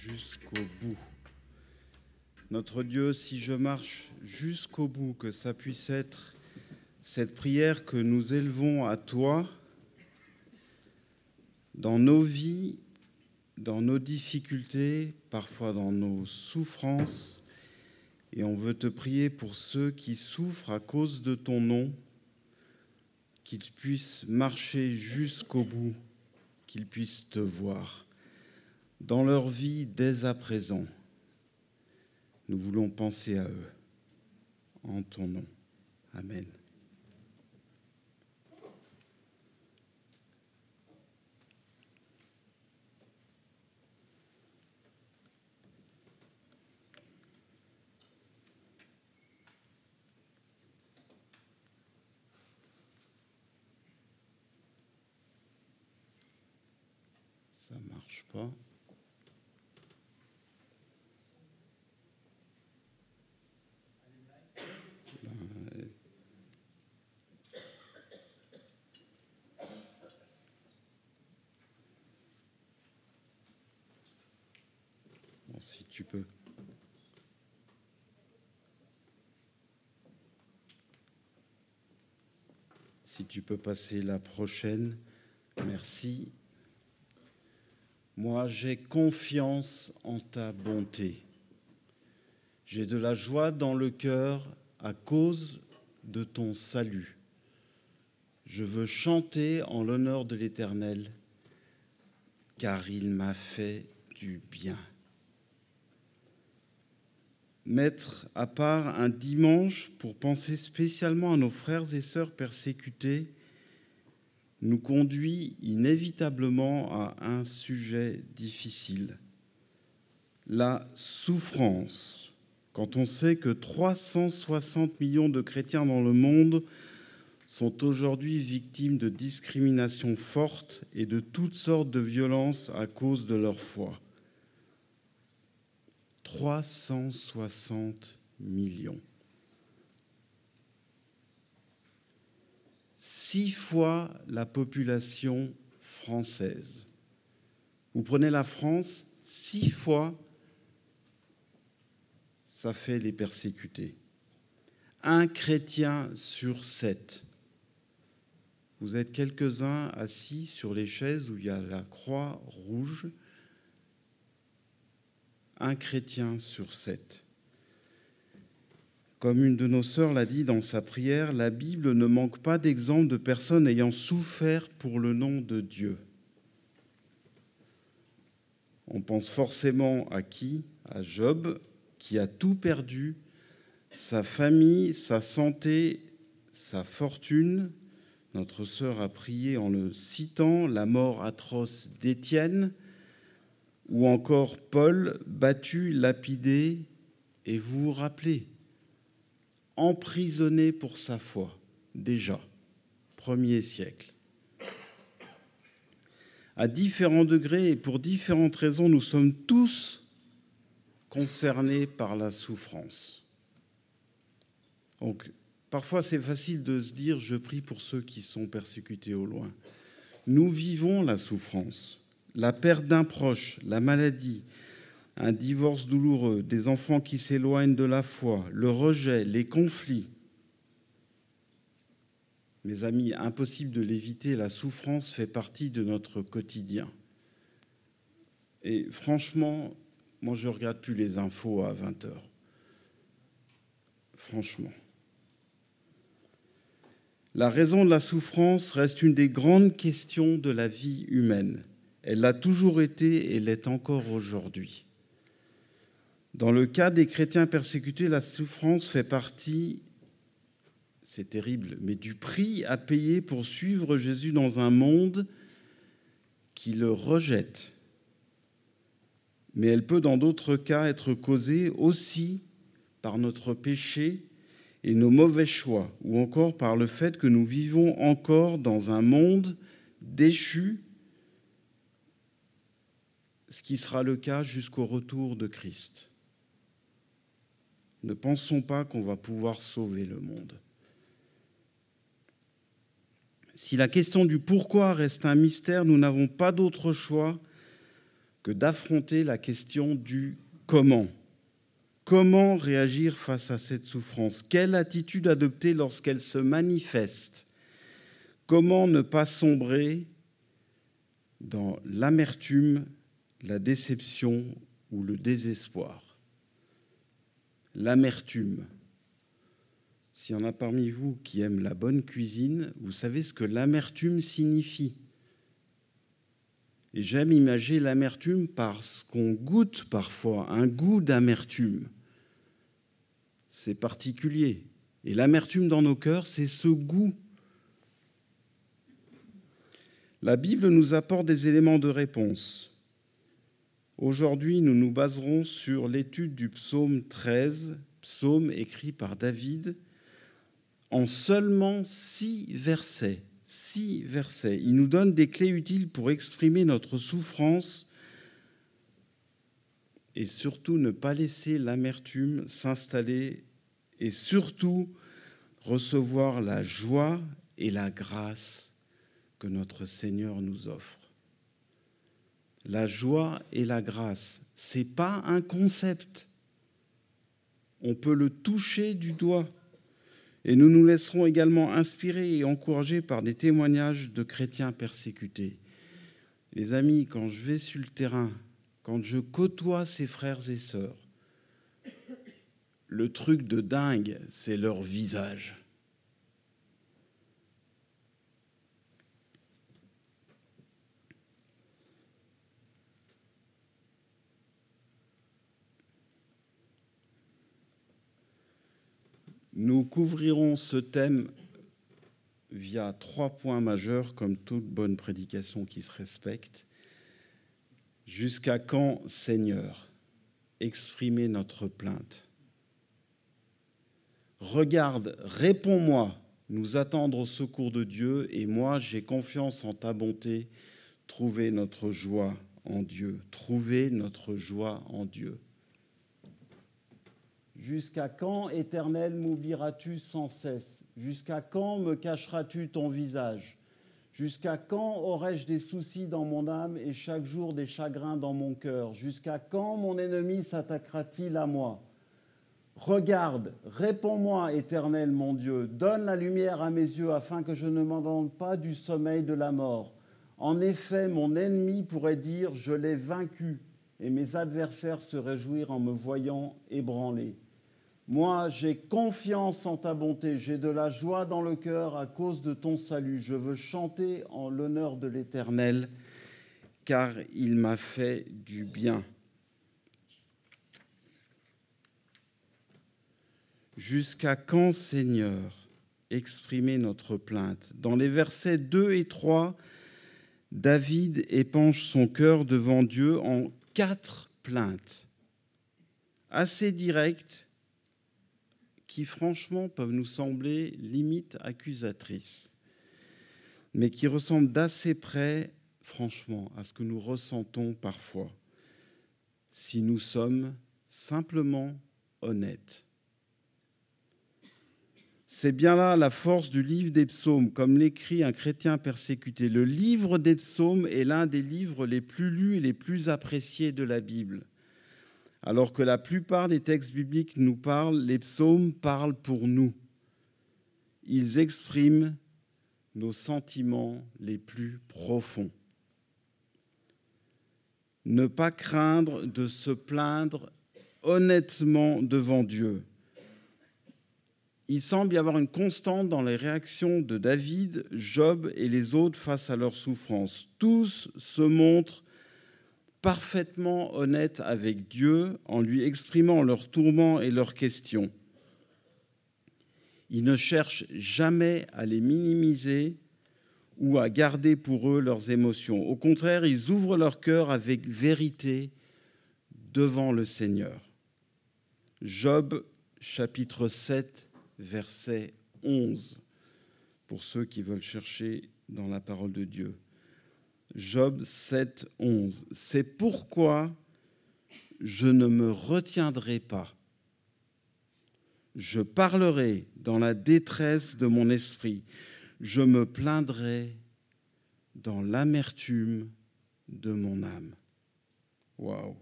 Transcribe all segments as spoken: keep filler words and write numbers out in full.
Jusqu'au bout. Notre Dieu, si je marche jusqu'au bout, que ça puisse être cette prière que nous élevons à toi dans nos vies, dans nos difficultés, parfois dans nos souffrances. Et on veut te prier pour ceux qui souffrent à cause de ton nom, qu'ils puissent marcher jusqu'au bout, qu'ils puissent te voir dans leur vie dès à présent. Nous voulons penser à eux, en ton nom. Amen. Ça ne marche pas. Bon, si tu peux. Si tu peux passer la prochaine, merci. Moi, j'ai confiance en ta bonté. J'ai de la joie dans le cœur à cause de ton salut. Je veux chanter en l'honneur de l'Éternel, car il m'a fait du bien. Mettre à part un dimanche pour penser spécialement à nos frères et sœurs persécutés nous conduit inévitablement à un sujet difficile, la souffrance. Quand on sait que trois cent soixante millions de chrétiens dans le monde sont aujourd'hui victimes de discriminations fortes et de toutes sortes de violences à cause de leur foi. trois cent soixante millions. Six fois la population française. Vous prenez la France, six fois, ça fait les persécutés. Un chrétien sur sept. Vous êtes quelques-uns assis sur les chaises où il y a la croix rouge. Un chrétien sur sept. Comme une de nos sœurs l'a dit dans sa prière, la Bible ne manque pas d'exemples de personnes ayant souffert pour le nom de Dieu. On pense forcément à qui ? À Job, qui a tout perdu, sa famille, sa santé, sa fortune. Notre sœur a prié en le citant, la mort atroce d'Étienne, ou encore Paul, battu, lapidé, et vous vous rappelez, emprisonné pour sa foi, déjà, premier siècle. À différents degrés et pour différentes raisons, nous sommes tous concernés par la souffrance. Donc, parfois, c'est facile de se dire « je prie pour ceux qui sont persécutés au loin ». Nous vivons la souffrance, la perte d'un proche, la maladie, un divorce douloureux, des enfants qui s'éloignent de la foi, le rejet, les conflits. Mes amis, impossible de l'éviter, la souffrance fait partie de notre quotidien. Et franchement, moi je ne regarde plus les infos à vingt heures. Franchement. La raison de la souffrance reste une des grandes questions de la vie humaine. Elle l'a toujours été et l'est encore aujourd'hui. Dans le cas des chrétiens persécutés, la souffrance fait partie, c'est terrible, mais du prix à payer pour suivre Jésus dans un monde qui le rejette. Mais elle peut, dans d'autres cas, être causée aussi par notre péché et nos mauvais choix, ou encore par le fait que nous vivons encore dans un monde déchu, ce qui sera le cas jusqu'au retour de Christ. Ne pensons pas qu'on va pouvoir sauver le monde. Si la question du pourquoi reste un mystère, nous n'avons pas d'autre choix que d'affronter la question du comment. Comment réagir face à cette souffrance? Quelle attitude adopter lorsqu'elle se manifeste? Comment ne pas sombrer dans l'amertume, la déception ou le désespoir? L'amertume. S'il y en a parmi vous qui aiment la bonne cuisine, vous savez ce que l'amertume signifie. Et j'aime imaginer l'amertume parce qu'on goûte parfois un goût d'amertume. C'est particulier. Et l'amertume dans nos cœurs, c'est ce goût. La Bible nous apporte des éléments de réponse. Aujourd'hui, nous nous baserons sur l'étude du psaume treize, psaume écrit par David, en seulement six versets. Six versets. Il nous donne des clés utiles pour exprimer notre souffrance et surtout ne pas laisser l'amertume s'installer et surtout recevoir la joie et la grâce que notre Seigneur nous offre. La joie et la grâce, ce n'est pas un concept. On peut le toucher du doigt. Et nous nous laisserons également inspirer et encourager par des témoignages de chrétiens persécutés. Les amis, quand je vais sur le terrain, quand je côtoie ces frères et sœurs, le truc de dingue, c'est leur visage. Nous couvrirons ce thème via trois points majeurs, comme toute bonne prédication qui se respecte. Jusqu'à quand, Seigneur, exprimer notre plainte? Regarde, réponds-moi, nous attendre au secours de Dieu, et moi, j'ai confiance en ta bonté, trouver notre joie en Dieu, trouver notre joie en Dieu. Jusqu'à quand, Éternel, m'oublieras-tu sans cesse? Jusqu'à quand me cacheras-tu ton visage? Jusqu'à quand aurai-je des soucis dans mon âme et chaque jour des chagrins dans mon cœur? Jusqu'à quand mon ennemi s'attaquera-t-il à moi? Regarde, réponds-moi, Éternel mon Dieu, donne la lumière à mes yeux afin que je ne m'endorme pas du sommeil de la mort. En effet, mon ennemi pourrait dire « je l'ai vaincu » et mes adversaires se réjouir en me voyant ébranlé. Moi, j'ai confiance en ta bonté, j'ai de la joie dans le cœur à cause de ton salut. Je veux chanter en l'honneur de l'Éternel, car il m'a fait du bien. Jusqu'à quand, Seigneur, exprimer notre plainte? Dans les versets deux et trois, David épanche son cœur devant Dieu en quatre plaintes, assez directes, qui franchement peuvent nous sembler limite accusatrices, mais qui ressemblent d'assez près, franchement, à ce que nous ressentons parfois, si nous sommes simplement honnêtes. C'est bien là la force du livre des psaumes, comme l'écrit un chrétien persécuté. Le livre des psaumes est l'un des livres les plus lus et les plus appréciés de la Bible. Alors que la plupart des textes bibliques nous parlent, les psaumes parlent pour nous. Ils expriment nos sentiments les plus profonds. Ne pas craindre de se plaindre honnêtement devant Dieu. Il semble y avoir une constante dans les réactions de David, Job et les autres face à leurs souffrances. Tous se montrent parfaitement honnêtes avec Dieu en lui exprimant leurs tourments et leurs questions. Ils ne cherchent jamais à les minimiser ou à garder pour eux leurs émotions. Au contraire, ils ouvrent leur cœur avec vérité devant le Seigneur. Job, chapitre sept, verset onze, pour ceux qui veulent chercher dans la parole de Dieu. Job sept, onze. C'est pourquoi je ne me retiendrai pas. Je parlerai dans la détresse de mon esprit. Je me plaindrai dans l'amertume de mon âme. Waouh!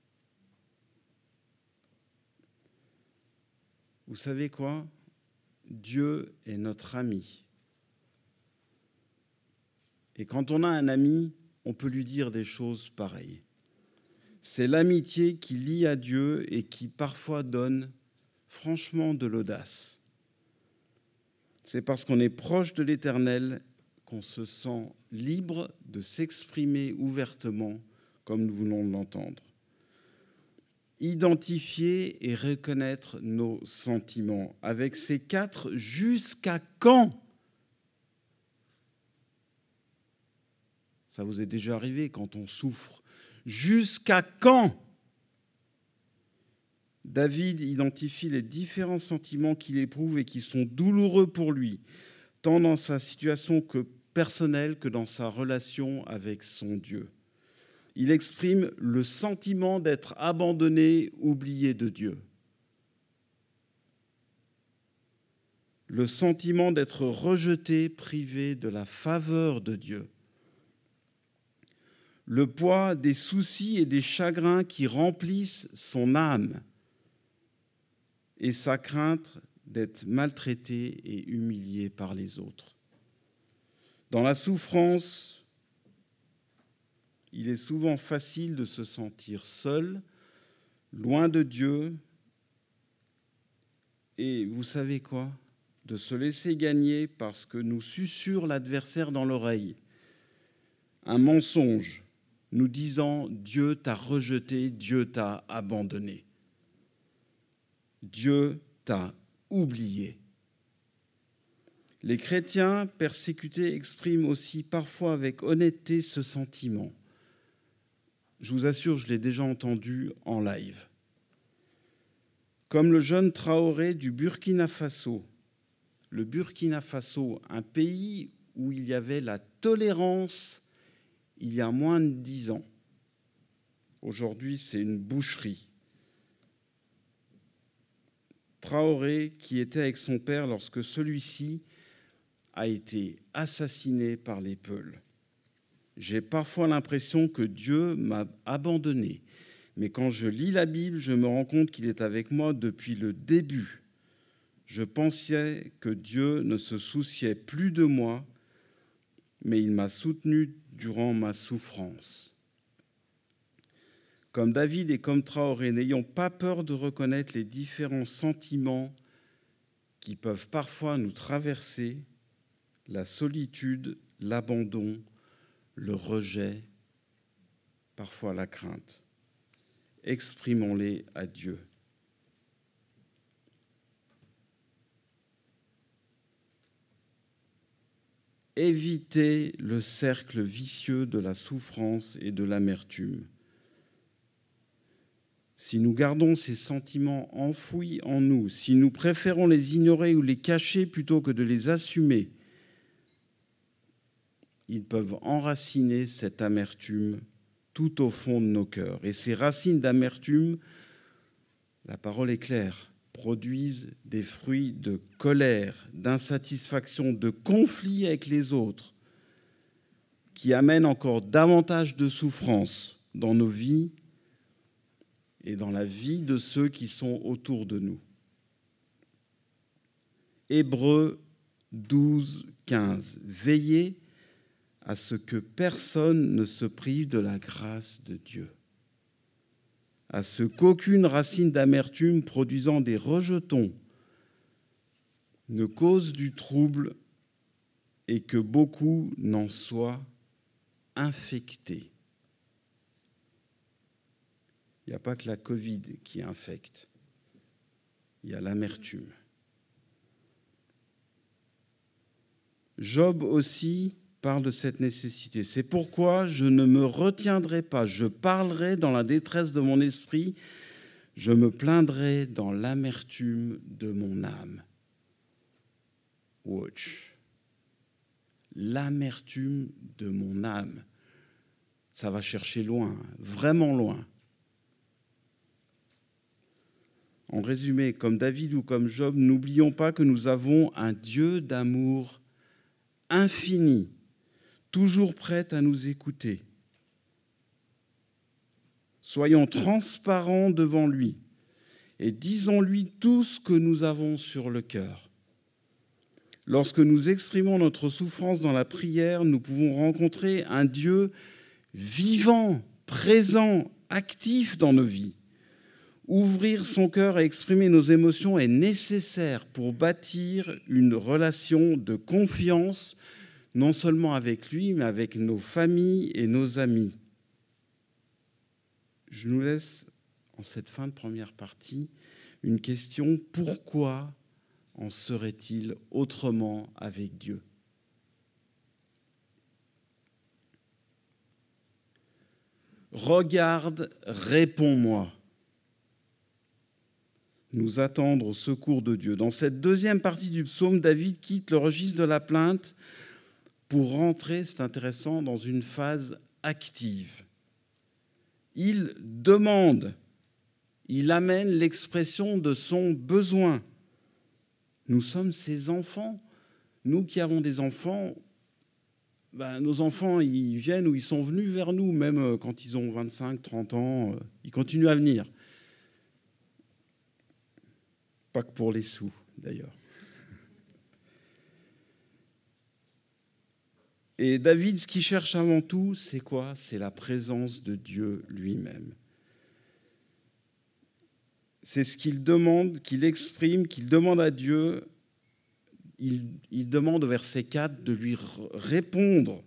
Vous savez quoi? Dieu est notre ami. Et quand on a un ami, on peut lui dire des choses pareilles. C'est l'amitié qui lie à Dieu et qui parfois donne franchement de l'audace. C'est parce qu'on est proche de l'Éternel qu'on se sent libre de s'exprimer ouvertement comme nous venons de l'entendre. Identifier et reconnaître nos sentiments. Avec ces quatre, jusqu'à quand? Ça vous est déjà arrivé quand on souffre. Jusqu'à quand? David identifie les différents sentiments qu'il éprouve et qui sont douloureux pour lui, tant dans sa situation que personnelle que dans sa relation avec son Dieu. Il exprime le sentiment d'être abandonné, oublié de Dieu. Le sentiment d'être rejeté, privé de la faveur de Dieu. Le poids des soucis et des chagrins qui remplissent son âme. Et sa crainte d'être maltraité et humilié par les autres. Dans la souffrance, il est souvent facile de se sentir seul, loin de Dieu, et vous savez quoi? De se laisser gagner parce que nous susurre l'adversaire dans l'oreille. Un mensonge nous disant « Dieu t'a rejeté, Dieu t'a abandonné. Dieu t'a oublié. » Les chrétiens persécutés expriment aussi parfois avec honnêteté ce sentiment. Je vous assure, je l'ai déjà entendu en live. Comme le jeune Traoré du Burkina Faso. Le Burkina Faso, un pays où il y avait la tolérance il y a moins de dix ans. Aujourd'hui, c'est une boucherie. Traoré, qui était avec son père lorsque celui-ci a été assassiné par les Peuls. J'ai parfois l'impression que Dieu m'a abandonné, mais quand je lis la Bible, je me rends compte qu'il est avec moi depuis le début. Je pensais que Dieu ne se souciait plus de moi, mais il m'a soutenu durant ma souffrance. Comme David et comme Traoré, n'ayons pas peur de reconnaître les différents sentiments qui peuvent parfois nous traverser, la solitude, l'abandon, le rejet, parfois la crainte. Exprimons-les à Dieu. Évitez le cercle vicieux de la souffrance et de l'amertume. Si nous gardons ces sentiments enfouis en nous, si nous préférons les ignorer ou les cacher plutôt que de les assumer, ils peuvent enraciner cette amertume tout au fond de nos cœurs. Et ces racines d'amertume, la parole est claire, produisent des fruits de colère, d'insatisfaction, de conflit avec les autres, qui amènent encore davantage de souffrance dans nos vies et dans la vie de ceux qui sont autour de nous. Hébreux douze, quinze. Veillez à ce que personne ne se prive de la grâce de Dieu, à ce qu'aucune racine d'amertume produisant des rejetons ne cause du trouble et que beaucoup n'en soient infectés. Il n'y a pas que la Covid qui infecte, il y a l'amertume. Job aussi parle de cette nécessité. C'est pourquoi je ne me retiendrai pas, je parlerai dans la détresse de mon esprit, je me plaindrai dans l'amertume de mon âme. Watch. L'amertume de mon âme. Ça va chercher loin, vraiment loin. En résumé, comme David ou comme Job, n'oublions pas que nous avons un Dieu d'amour infini, toujours prêt à nous écouter. Soyons transparents devant lui et disons-lui tout ce que nous avons sur le cœur. Lorsque nous exprimons notre souffrance dans la prière, nous pouvons rencontrer un Dieu vivant, présent, actif dans nos vies. Ouvrir son cœur et exprimer nos émotions est nécessaire pour bâtir une relation de confiance, non seulement avec lui, mais avec nos familles et nos amis. Je nous laisse, en cette fin de première partie, une question: pourquoi en serait-il autrement avec Dieu ? Regarde, réponds-moi. Nous attendre au secours de Dieu. Dans cette deuxième partie du psaume, David quitte le registre de la plainte pour rentrer, c'est intéressant, dans une phase active. Il demande, il amène l'expression de son besoin. Nous sommes ses enfants. Nous qui avons des enfants, ben, nos enfants, ils viennent ou ils sont venus vers nous, même quand ils ont vingt-cinq, trente ans, ils continuent à venir. Pas que pour les sous, d'ailleurs. Et David, ce qu'il cherche avant tout, c'est quoi ? C'est la présence de Dieu lui-même. C'est ce qu'il demande, qu'il exprime, qu'il demande à Dieu. Il, il demande au verset quatre de lui répondre.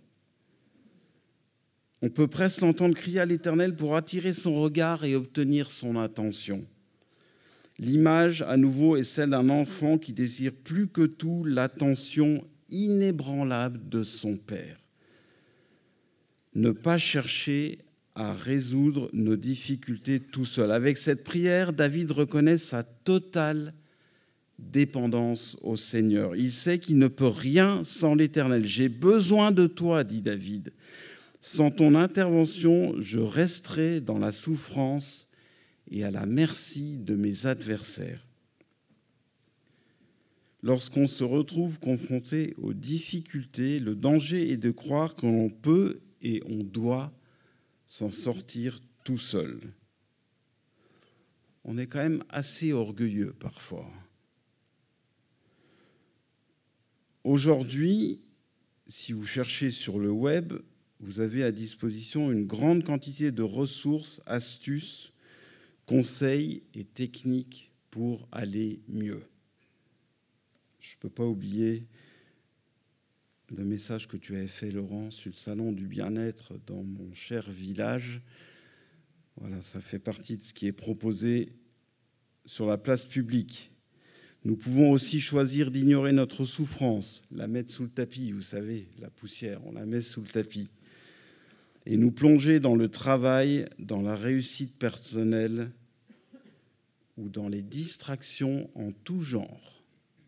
On peut presque l'entendre crier à l'Éternel pour attirer son regard et obtenir son attention. L'image, à nouveau, est celle d'un enfant qui désire plus que tout l'attention inébranlable de son père. Ne pas chercher à résoudre nos difficultés tout seul. Avec cette prière, David reconnaît sa totale dépendance au Seigneur. Il sait qu'il ne peut rien sans l'Éternel. « J'ai besoin de toi, dit David. Sans ton intervention, je resterai dans la souffrance et à la merci de mes adversaires. » Lorsqu'on se retrouve confronté aux difficultés, le danger est de croire que l'on peut et on doit s'en sortir tout seul. On est quand même assez orgueilleux parfois. Aujourd'hui, si vous cherchez sur le web, vous avez à disposition une grande quantité de ressources, astuces, conseils et techniques pour aller mieux. Je ne peux pas oublier le message que tu avais fait, Laurent, sur le salon du bien-être dans mon cher village. Voilà, ça fait partie de ce qui est proposé sur la place publique. Nous pouvons aussi choisir d'ignorer notre souffrance, la mettre sous le tapis, vous savez, la poussière, on la met sous le tapis, et nous plonger dans le travail, dans la réussite personnelle ou dans les distractions en tout genre.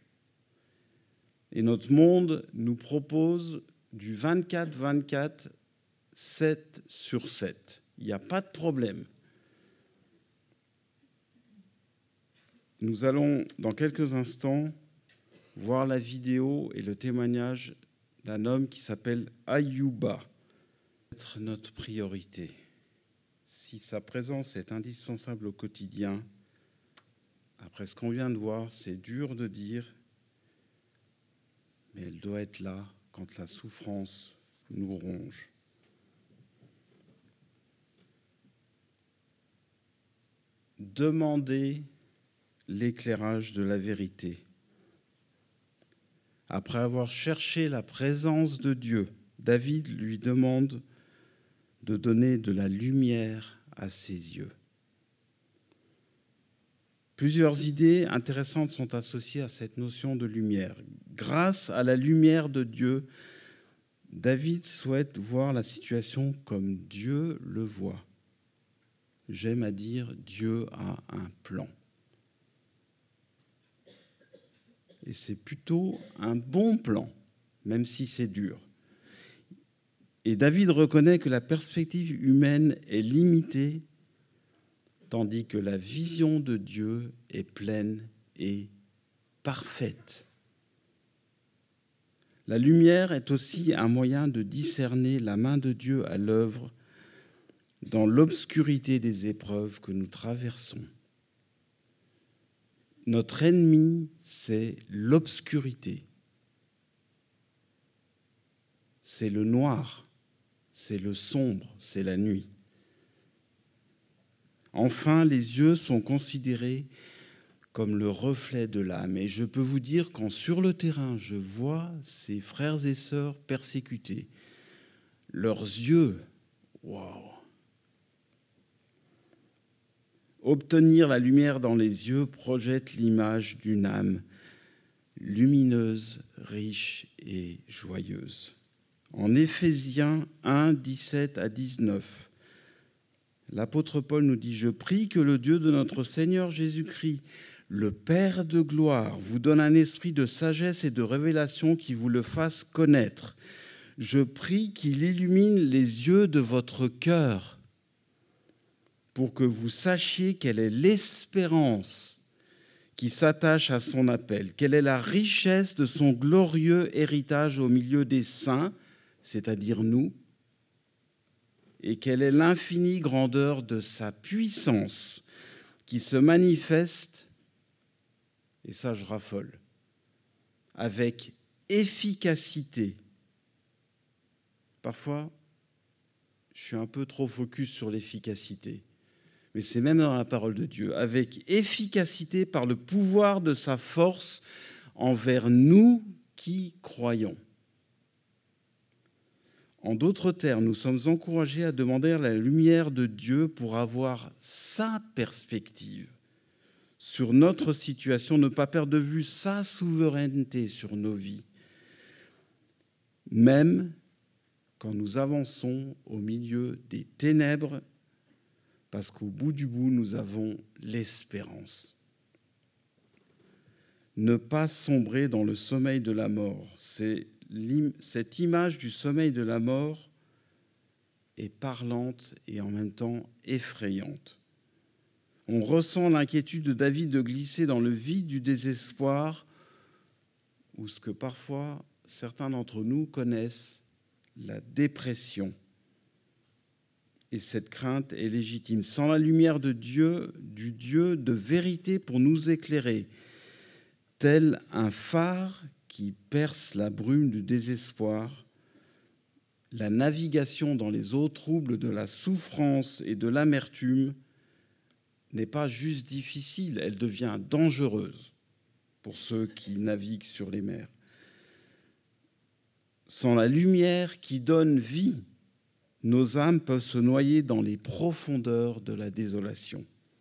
Et notre monde nous propose du vingt-quatre vingt-quatre, sept sur sept. Il n'y a pas de problème. Nous allons, dans quelques instants, voir la vidéo et le témoignage d'un homme qui s'appelle Ayouba. Être notre priorité. Si sa présence est indispensable au quotidien, après ce qu'on vient de voir, c'est dur de dire, mais elle doit être là quand la souffrance nous ronge. Demandez l'éclairage de la vérité. Après avoir cherché la présence de Dieu, David lui demande de donner de la lumière à ses yeux. Plusieurs idées intéressantes sont associées à cette notion de lumière. Grâce à la lumière de Dieu, David souhaite voir la situation comme Dieu le voit. J'aime à dire Dieu a un plan. Et c'est plutôt un bon plan, même si c'est dur. Et David reconnaît que la perspective humaine est limitée, tandis que la vision de Dieu est pleine et parfaite. La lumière est aussi un moyen de discerner la main de Dieu à l'œuvre dans l'obscurité des épreuves que nous traversons. Notre ennemi, c'est l'obscurité. C'est le noir, c'est le sombre, c'est la nuit. Enfin, les yeux sont considérés comme le reflet de l'âme. Et je peux vous dire, quand sur le terrain, je vois ces frères et sœurs persécutés, leurs yeux, waouh! Obtenir la lumière dans les yeux projette l'image d'une âme lumineuse, riche et joyeuse. En Éphésiens un, dix-sept à dix-neuf, l'apôtre Paul nous dit « Je prie que le Dieu de notre Seigneur Jésus-Christ, le Père de gloire, vous donne un esprit de sagesse et de révélation qui vous le fasse connaître. Je prie qu'il illumine les yeux de votre cœur pour que vous sachiez quelle est l'espérance qui s'attache à son appel, quelle est la richesse de son glorieux héritage au milieu des saints, c'est-à-dire nous, et quelle est l'infinie grandeur de sa puissance qui se manifeste, et ça je raffole, avec efficacité. Parfois, je suis un peu trop focus sur l'efficacité, mais c'est même dans la parole de Dieu, avec efficacité par le pouvoir de sa force envers nous qui croyons. En d'autres termes, nous sommes encouragés à demander la lumière de Dieu pour avoir sa perspective sur notre situation, ne pas perdre de vue sa souveraineté sur nos vies, même quand nous avançons au milieu des ténèbres, parce qu'au bout du bout, nous avons l'espérance. Ne pas sombrer dans le sommeil de la mort, c'est cette image du sommeil de la mort est parlante et en même temps effrayante. On ressent l'inquiétude de David de glisser dans le vide du désespoir, ou ce que parfois certains d'entre nous connaissent, la dépression. Et cette crainte est légitime. Sans la lumière de Dieu, du Dieu de vérité pour nous éclairer, tel un phare qui perce la brume du désespoir, la navigation dans les eaux troubles de la souffrance et de l'amertume n'est pas juste difficile, elle devient dangereuse pour ceux qui naviguent sur les mers. Sans la lumière qui donne vie, nos âmes peuvent se noyer dans les profondeurs de la désolation.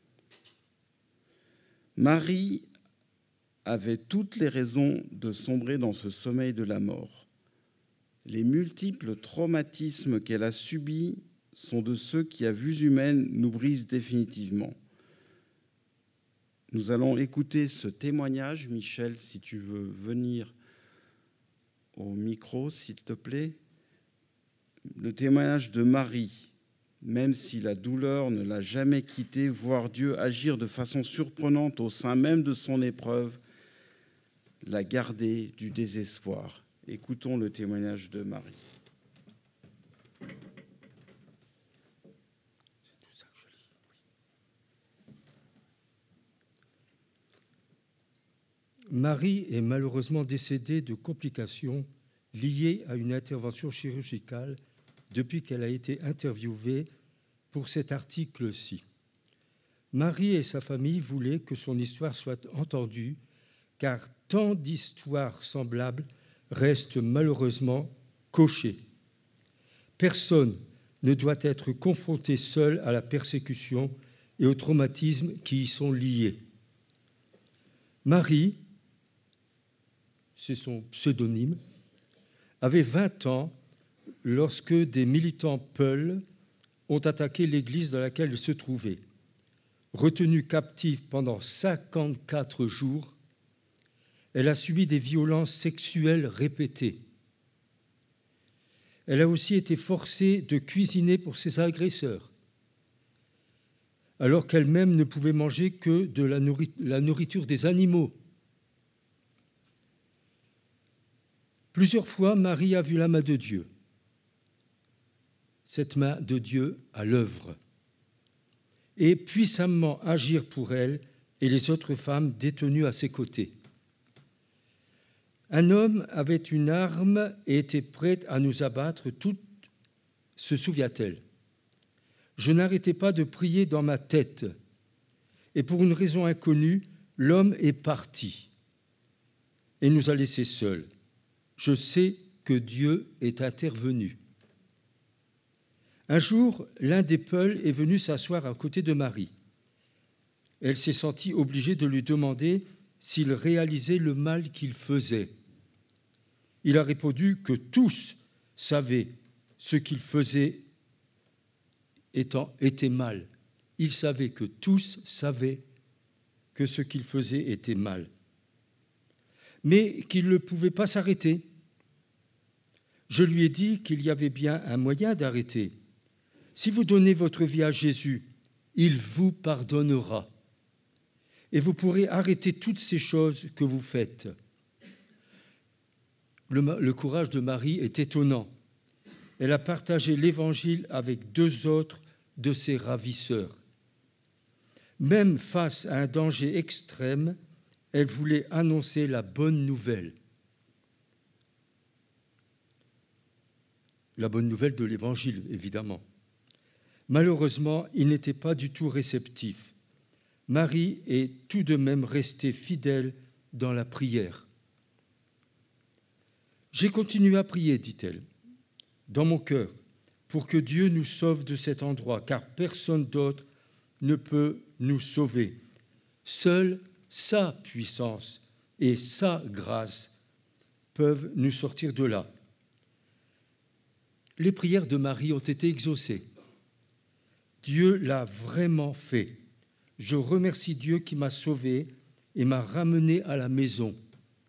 Marie avait toutes les raisons de sombrer dans ce sommeil de la mort. Les multiples traumatismes qu'elle a subis sont de ceux qui, à vue humaine, nous brisent définitivement. Nous allons écouter ce témoignage. Michel, si tu veux venir au micro, s'il te plaît. Le témoignage de Marie, même si la douleur ne l'a jamais quittée, voir Dieu agir de façon surprenante au sein même de son épreuve, l'a gardée du désespoir. Écoutons le témoignage de Marie. Marie est malheureusement décédée de complications liées à une intervention chirurgicale depuis qu'elle a été interviewée pour cet article-ci. Marie et sa famille voulaient que son histoire soit entendue, car tant d'histoires semblables restent malheureusement cochées. Personne ne doit être confronté seul à la persécution et au traumatisme qui y sont liés. Marie, c'est son pseudonyme, avait vingt ans lorsque des militants Peuls ont attaqué l'église dans laquelle elle se trouvait. Retenue captive pendant cinquante-quatre jours, elle a subi des violences sexuelles répétées. Elle a aussi été forcée de cuisiner pour ses agresseurs, alors qu'elle-même ne pouvait manger que de la nourriture des animaux. Plusieurs fois, Marie a vu la main de Dieu. cette main de Dieu à l'œuvre et puissamment agir pour elle et les autres femmes détenues à ses côtés. Un homme avait une arme et était prêt à nous abattre, toutes, se souvient-elle. Je n'arrêtais pas de prier dans ma tête, et pour une raison inconnue, l'homme est parti et nous a laissés seuls. Je sais que Dieu est intervenu. Un jour, l'un des Peuls est venu s'asseoir à côté de Marie. Elle s'est sentie obligée de lui demander s'il réalisait le mal qu'il faisait. Il a répondu que tous savaient ce qu'il faisait étant, était mal. Il savait que tous savaient que ce qu'il faisait était mal, mais qu'il ne pouvait pas s'arrêter. Je lui ai dit qu'il y avait bien un moyen d'arrêter. Si vous donnez votre vie à Jésus, il vous pardonnera. Et vous pourrez arrêter toutes ces choses que vous faites. Le, le courage de Marie est étonnant. Elle a partagé l'Évangile avec deux autres de ses ravisseurs. Même face à un danger extrême, elle voulait annoncer la bonne nouvelle. La bonne nouvelle de l'Évangile, évidemment. Malheureusement, il n'était pas du tout réceptif. Marie est tout de même restée fidèle dans la prière. J'ai continué à prier, dit-elle, dans mon cœur, pour que Dieu nous sauve de cet endroit, car personne d'autre ne peut nous sauver. Seule sa puissance et sa grâce peuvent nous sortir de là. Les prières de Marie ont été exaucées. Dieu l'a vraiment fait. Je remercie Dieu qui m'a sauvé et m'a ramené à la maison.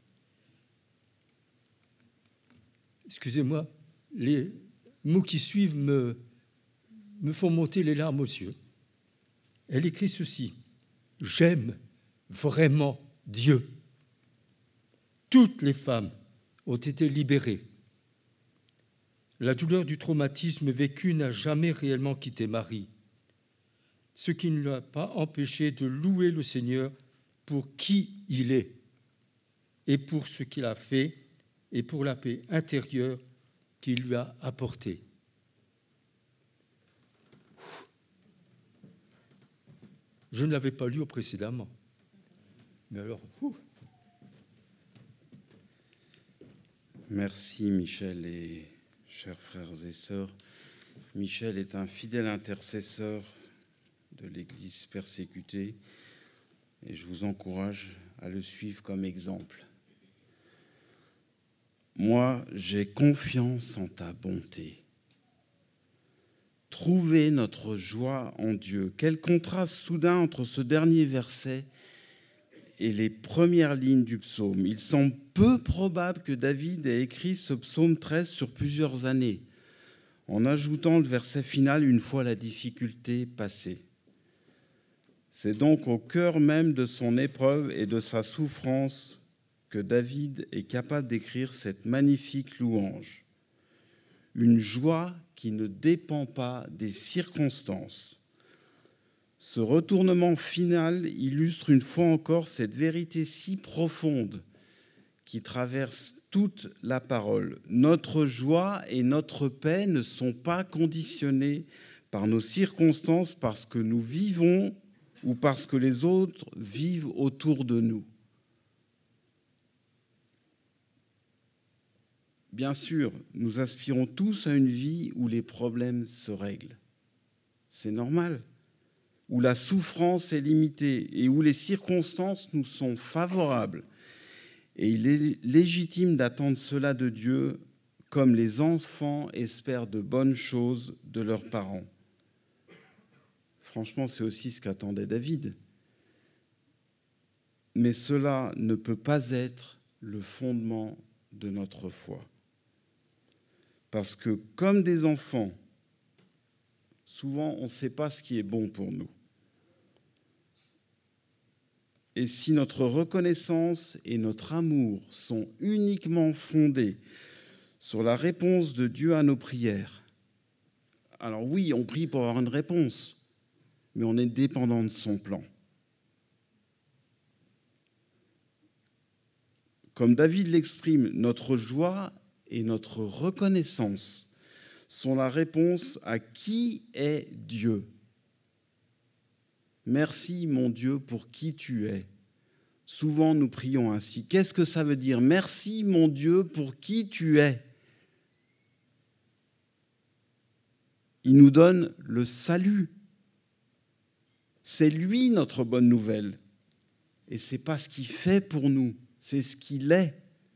Excusez-moi, les mots qui suivent me, me font monter les larmes aux yeux. Elle écrit ceci: « J'aime vraiment Dieu. » Toutes les femmes ont été libérées. La douleur du traumatisme vécu n'a jamais réellement quitté Marie, ce qui ne l'a pas empêché de louer le Seigneur pour qui il est et pour ce qu'il a fait et pour la paix intérieure qu'il lui a apportée. Je ne l'avais pas lu précédemment. Mais alors, ouh. Merci Michel et chers frères et sœurs. Michel est un fidèle intercesseur de l'Église persécutée et je vous encourage à le suivre comme exemple. Moi, j'ai confiance en ta bonté. Trouver notre joie en Dieu. Quel contraste soudain entre ce dernier verset et les premières lignes du psaume. Il semble peu probable que David ait écrit ce psaume treize sur plusieurs années, en ajoutant le verset final une fois la difficulté passée. C'est donc au cœur même de son épreuve et de sa souffrance que David est capable d'écrire cette magnifique louange. Une joie qui ne dépend pas des circonstances. Ce retournement final illustre une fois encore cette vérité si profonde qui traverse toute la parole. Notre joie et notre paix ne sont pas conditionnées par nos circonstances, parce que nous vivons ou parce que les autres vivent autour de nous. Bien sûr, nous aspirons tous à une vie où les problèmes se règlent. C'est normal. Où la souffrance est limitée et où les circonstances nous sont favorables. Et il est légitime d'attendre cela de Dieu, comme les enfants espèrent de bonnes choses de leurs parents. Franchement, c'est aussi ce qu'attendait David. Mais cela ne peut pas être le fondement de notre foi. Parce que, comme des enfants, souvent on ne sait pas ce qui est bon pour nous. Et si notre reconnaissance et notre amour sont uniquement fondés sur la réponse de Dieu à nos prières, Alors oui, on prie pour avoir une réponse, mais on est dépendant de son plan. Comme David l'exprime, notre joie et notre reconnaissance sont la réponse à qui est Dieu. Merci, mon Dieu, pour qui tu es. Souvent, nous prions ainsi. Qu'est-ce que ça veut dire? Merci, mon Dieu, pour qui tu es. Il nous donne le salut. C'est lui notre bonne nouvelle. Et ce n'est pas ce qu'il fait pour nous, c'est ce qu'il est.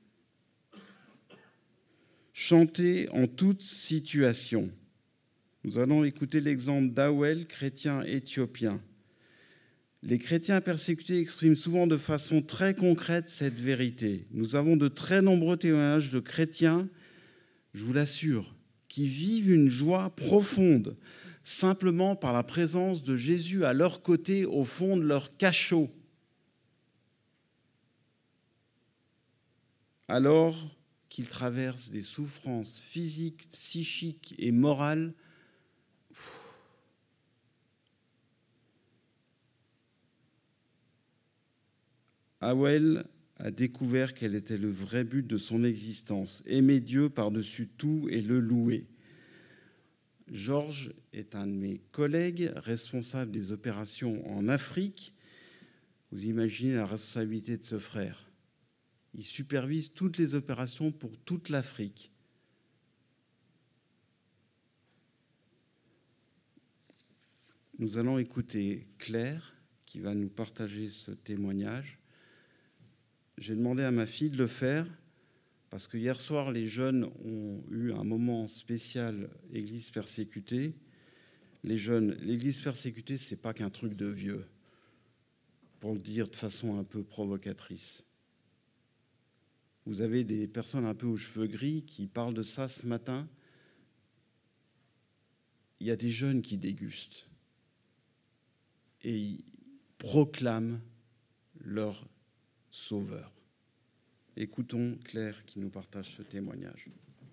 Chanter en toute situation. Nous allons écouter l'exemple d'Awel, chrétien éthiopien. Les chrétiens persécutés expriment souvent de façon très concrète cette vérité. Nous avons de très nombreux témoignages de chrétiens, je vous l'assure, qui vivent une joie profonde, simplement par la présence de Jésus à leur côté, au fond de leur cachot. Alors qu'ils traversent des souffrances physiques, psychiques et morales, Awel a découvert quel était le vrai but de son existence, aimer Dieu par-dessus tout et le louer. Georges est un de mes collègues responsable des opérations en Afrique. Vous imaginez la responsabilité de ce frère. Il supervise toutes les opérations pour toute l'Afrique. Nous allons écouter Claire qui va nous partager ce témoignage. J'ai demandé à ma fille de le faire parce que hier soir, les jeunes ont eu un moment spécial Église persécutée. Les jeunes, l'Église persécutée, ce n'est pas qu'un truc de vieux, pour le dire de façon un peu provocatrice. Vous avez des personnes un peu aux cheveux gris qui parlent de ça ce matin. Il y a des jeunes qui dégustent et ils proclament leur Sauveur. Écoutons Claire qui nous partage ce témoignage.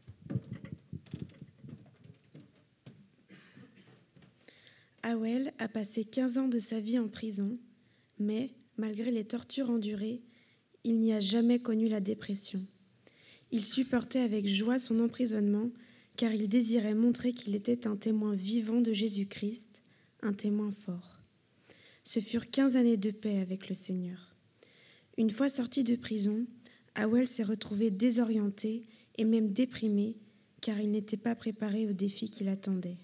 Awel a passé quinze ans de sa vie en prison, mais, malgré les tortures endurées, il n'y a jamais connu la dépression. Il supportait avec joie son emprisonnement, car il désirait montrer qu'il était un témoin vivant de Jésus-Christ, un témoin fort. Ce furent quinze années de paix avec le Seigneur. Une fois sorti de prison, Awel s'est retrouvé désorienté et même déprimé, car il n'était pas préparé au défi qui l'attendait.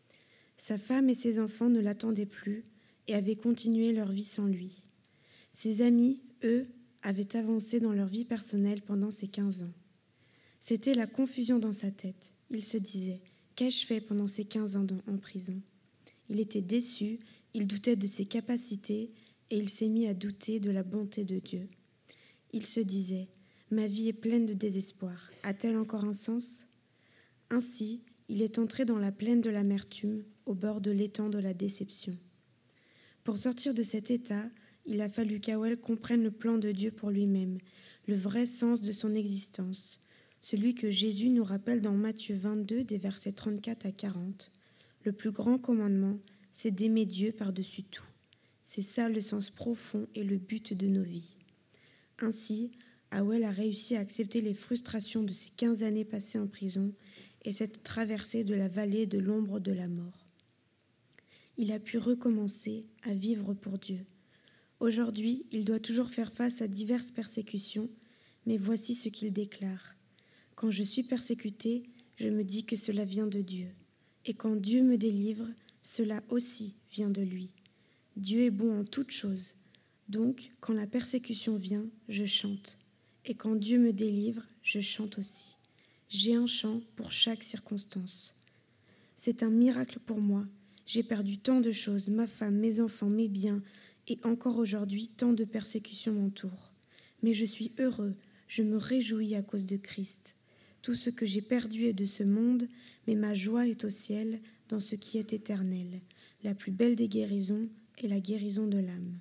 Sa femme et ses enfants ne l'attendaient plus et avaient continué leur vie sans lui. Ses amis, eux, avaient avancé dans leur vie personnelle pendant ces quinze ans. C'était la confusion dans sa tête. Il se disait « Qu'ai-je fait pendant ces quinze ans en prison ?» Il était déçu, il doutait de ses capacités et il s'est mis à douter de la bonté de Dieu. Il se disait « Ma vie est pleine de désespoir. A-t-elle encore un sens ?» Ainsi, il est entré dans la plaine de l'amertume, au bord de l'étang de la déception. Pour sortir de cet état, il a fallu qu'Awel comprenne le plan de Dieu pour lui-même, le vrai sens de son existence, celui que Jésus nous rappelle dans Matthieu vingt-deux, des versets trente-quatre à quarante. Le plus grand commandement, c'est d'aimer Dieu par-dessus tout. C'est ça le sens profond et le but de nos vies. Ainsi, Awel a réussi à accepter les frustrations de ces quinze années passées en prison et cette traversée de la vallée de l'ombre de la mort. Il a pu recommencer à vivre pour Dieu. Aujourd'hui, il doit toujours faire face à diverses persécutions, mais voici ce qu'il déclare. « Quand je suis persécuté, je me dis que cela vient de Dieu. Et quand Dieu me délivre, cela aussi vient de lui. Dieu est bon en toutes choses. Donc, quand la persécution vient, je chante. Et quand Dieu me délivre, je chante aussi. J'ai un chant pour chaque circonstance. C'est un miracle pour moi. J'ai perdu tant de choses, ma femme, mes enfants, mes biens, et encore aujourd'hui, tant de persécutions m'entourent. Mais je suis heureux, je me réjouis à cause de Christ. Tout ce que j'ai perdu est de ce monde, mais ma joie est au ciel, dans ce qui est éternel. La plus belle des guérisons est la guérison de l'âme.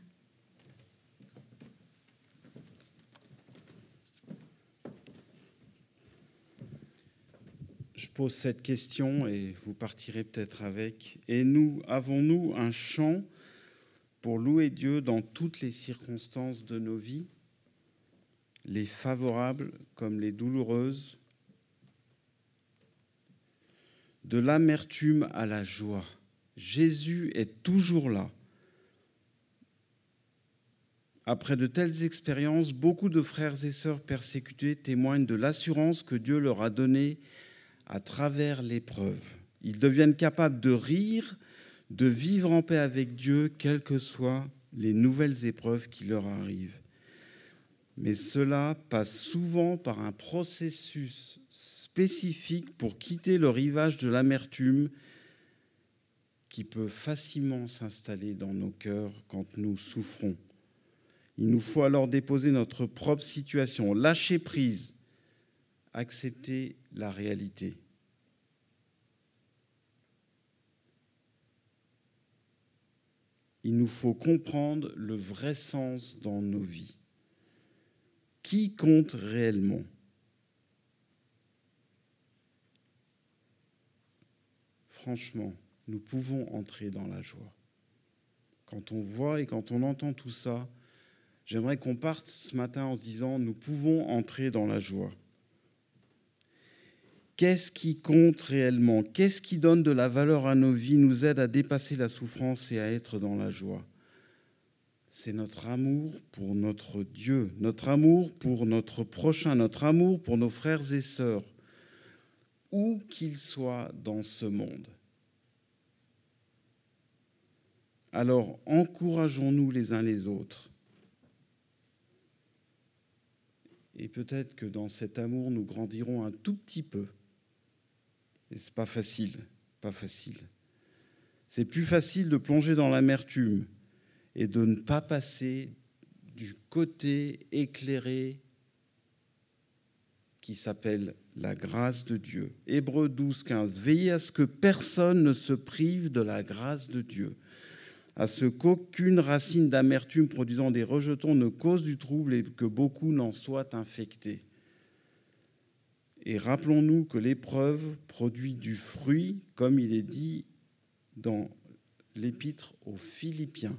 je pose cette question et vous partirez peut-être avec. Et nous, avons-nous un chant pour louer Dieu dans toutes les circonstances de nos vies, les favorables comme les douloureuses, de l'amertume à la joie? Jésus est toujours là. Après de telles expériences, beaucoup de frères et sœurs persécutés témoignent de l'assurance que Dieu leur a donnée à travers l'épreuve. Ils deviennent capables de rire, de vivre en paix avec Dieu, quelles que soient les nouvelles épreuves qui leur arrivent. Mais cela passe souvent par un processus spécifique pour quitter le rivage de l'amertume qui peut facilement s'installer dans nos cœurs quand nous souffrons. Il nous faut alors déposer notre propre situation, lâcher prise, accepter la réalité. Il nous faut comprendre le vrai sens dans nos vies. Qui compte réellement ? Franchement, nous pouvons entrer dans la joie. Quand on voit et quand on entend tout ça, j'aimerais qu'on parte ce matin en se disant, nous pouvons entrer dans la joie. Qu'est-ce qui compte réellement ? Qu'est-ce qui donne de la valeur à nos vies, nous aide à dépasser la souffrance et à être dans la joie ? C'est notre amour pour notre Dieu, notre amour pour notre prochain, notre amour pour nos frères et sœurs, où qu'ils soient dans ce monde. Alors, encourageons-nous les uns les autres. Et peut-être que dans cet amour, nous grandirons un tout petit peu. Et ce n'est pas facile, pas facile. C'est plus facile de plonger dans l'amertume et de ne pas passer du côté éclairé qui s'appelle la grâce de Dieu. Hébreux douze, quinze. Veillez à ce que personne ne se prive de la grâce de Dieu, à ce qu'aucune racine d'amertume produisant des rejetons ne cause du trouble et que beaucoup n'en soient infectés. Et rappelons-nous que l'épreuve produit du fruit, comme il est dit dans l'épître aux Philippiens.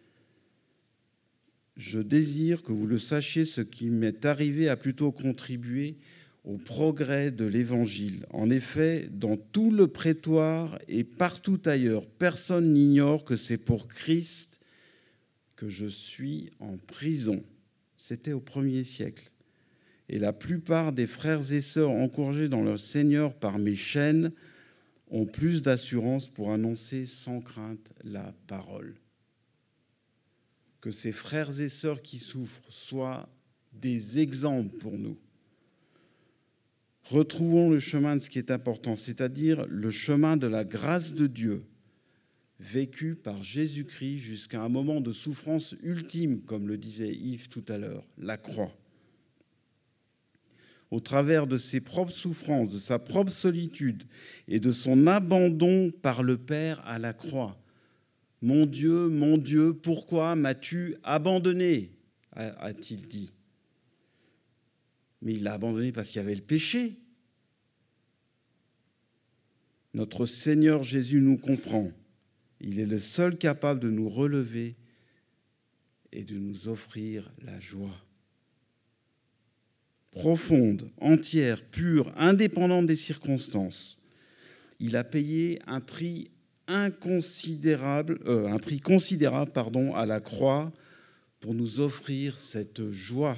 Je désire que vous le sachiez, ce qui m'est arrivé a plutôt contribué au progrès de l'Évangile. En effet, dans tout le prétoire et partout ailleurs, personne n'ignore que c'est pour Christ que je suis en prison. C'était au premier siècle. Et la plupart des frères et sœurs encouragés dans leur Seigneur par mes chaînes ont plus d'assurance pour annoncer sans crainte la parole. Que ces frères et sœurs qui souffrent soient des exemples pour nous. Retrouvons le chemin de ce qui est important, c'est-à-dire le chemin de la grâce de Dieu, vécu par Jésus-Christ jusqu'à un moment de souffrance ultime, comme le disait Yves tout à l'heure, la croix. Au travers de ses propres souffrances, de sa propre solitude et de son abandon par le Père à la croix. « Mon Dieu, mon Dieu, pourquoi m'as-tu abandonné ?» a-t-il dit. Mais il l'a abandonné parce qu'il y avait le péché. Notre Seigneur Jésus nous comprend. Il est le seul capable de nous relever et de nous offrir la joie. Profonde, entière, pure, indépendante des circonstances. Il a payé un prix inconsidérable, euh, un prix considérable, pardon, à la croix pour nous offrir cette joie.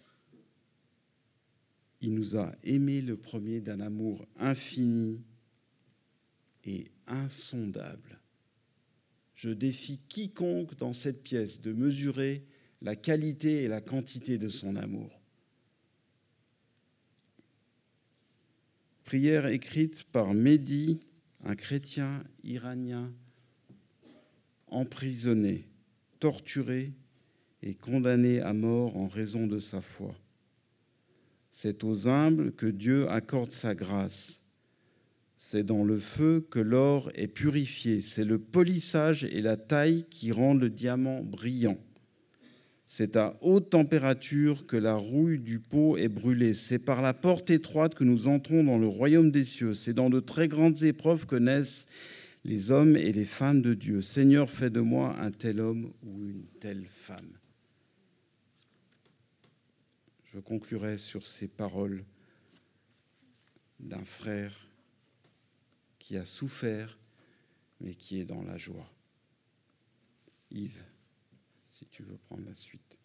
Il nous a aimés le premier d'un amour infini et insondable. Je défie quiconque dans cette pièce de mesurer la qualité et la quantité de son amour. Prière écrite par Mehdi, un chrétien iranien emprisonné, torturé et condamné à mort en raison de sa foi. C'est aux humbles que Dieu accorde sa grâce. C'est dans le feu que l'or est purifié. C'est le polissage et la taille qui rendent le diamant brillant. C'est à haute température que la rouille du pot est brûlée. C'est par la porte étroite que nous entrons dans le royaume des cieux. C'est dans de très grandes épreuves que naissent les hommes et les femmes de Dieu. Seigneur, fais de moi un tel homme ou une telle femme. Je conclurai sur ces paroles d'un frère qui a souffert, mais qui est dans la joie. Yves, si tu veux prendre la suite.